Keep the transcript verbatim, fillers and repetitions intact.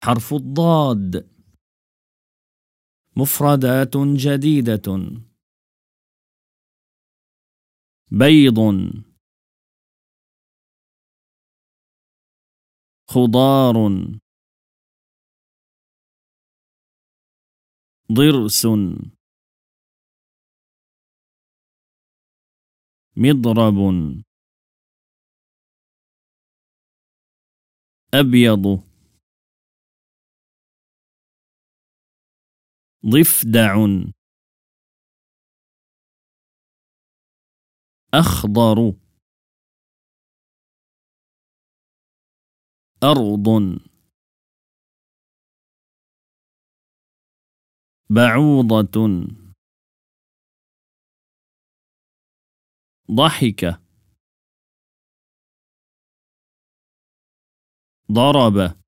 حرف الضاد. مفردات جديدة. بيض. خضار. ضرس. مضرب. أبيض. ضفدع. أخضر. أرض. بعوضة. ضحك. ضرب.